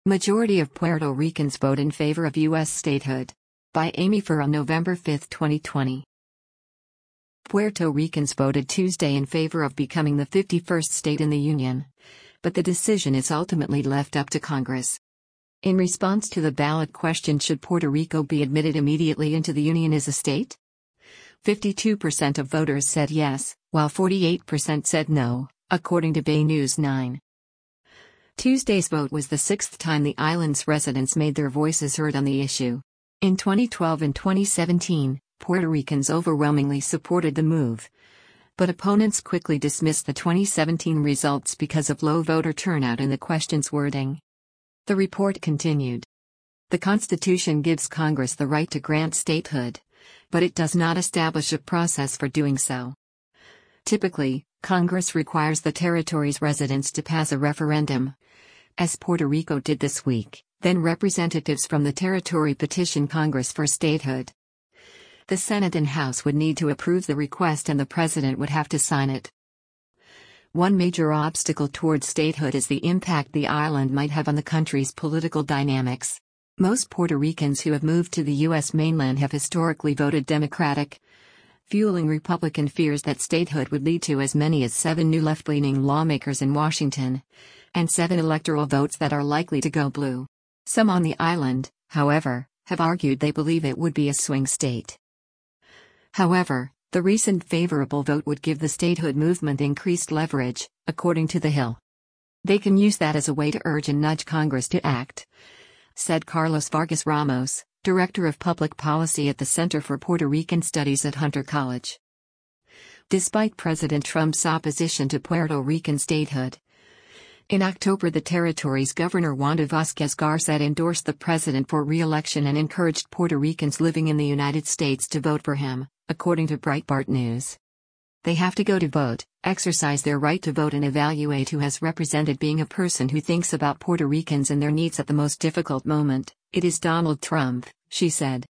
Majority of Puerto Ricans vote in favor of U.S. statehood. By Amy Furr on November 5, 2020. Puerto Ricans voted Tuesday in favor of becoming the 51st state in the Union, but the decision is ultimately left up to Congress. In response to the ballot question, should Puerto Rico be admitted immediately into the Union as a state? 52% of voters said yes, while 48% said no, according to Bay News 9. Tuesday's vote was the sixth time the island's residents made their voices heard on the issue. In 2012 and 2017, Puerto Ricans overwhelmingly supported the move, but opponents quickly dismissed the 2017 results because of low voter turnout and the question's wording. The report continued. The Constitution gives Congress the right to grant statehood, but it does not establish a process for doing so. Typically, Congress requires the territory's residents to pass a referendum, as Puerto Rico did this week. Then representatives from the territory petition Congress for statehood. The Senate and House would need to approve the request and the president would have to sign it. One major obstacle towards statehood is the impact the island might have on the country's political dynamics. Most Puerto Ricans who have moved to the U.S. mainland have historically voted Democratic, fueling Republican fears that statehood would lead to as many as 7 new left-leaning lawmakers in Washington, and 7 electoral votes that are likely to go blue. Some on the island, however, have argued they believe it would be a swing state. However, the recent favorable vote would give the statehood movement increased leverage, according to The Hill. They can use that as a way to urge and nudge Congress to act, said Carlos Vargas Ramos, Director of Public Policy at the Center for Puerto Rican Studies at Hunter College. Despite President Trump's opposition to Puerto Rican statehood, in October the territory's Governor Wanda Vázquez Garcet endorsed the president for re-election and encouraged Puerto Ricans living in the United States to vote for him, according to Breitbart News. They have to go to vote, exercise their right to vote and evaluate who has represented being a person who thinks about Puerto Ricans and their needs at the most difficult moment. It is Donald Trump, she said.